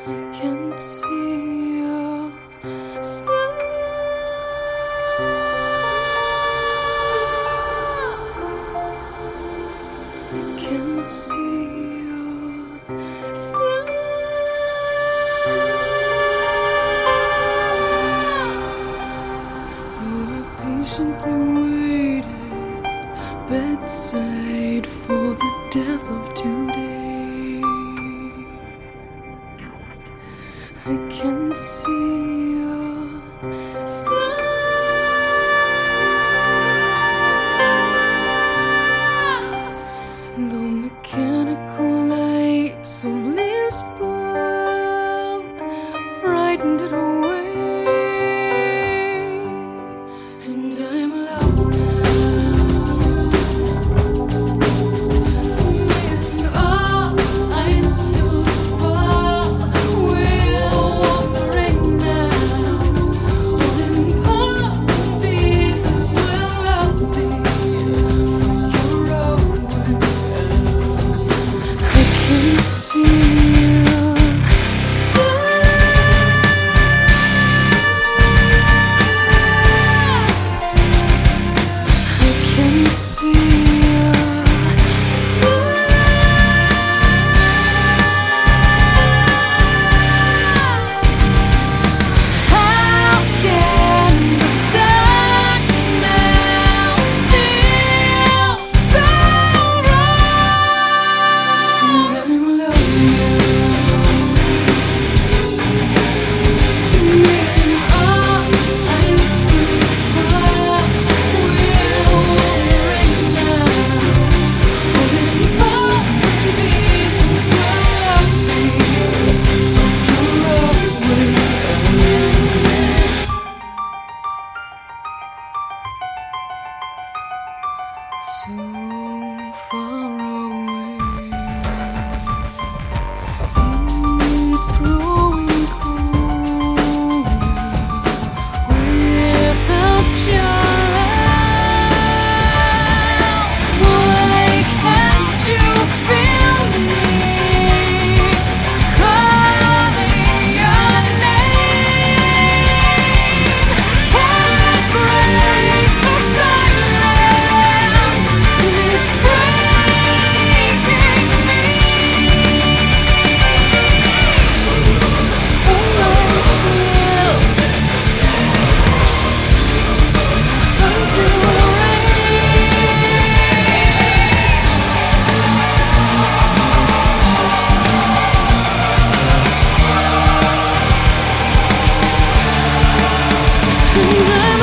I can't see your star. I can't see your star. Though I patiently waited bedside for the death of today, I can't see your star. Though mechanical lights of Lisbon frightened it away, and I'm alone now. And all I stood for will wandering now. All in parts and pieces will rob me from your own world. I can see your star. I can see your star. How can the darkness feel so wrong? And I'm alone. And all I stood for will ring now. All in parts and pieces will rob me from your own world. So far away, it's growing colder without your love. Why can't you feel me calling your name? Can't break the silence, it's breaking me. All my feels turn to rage. And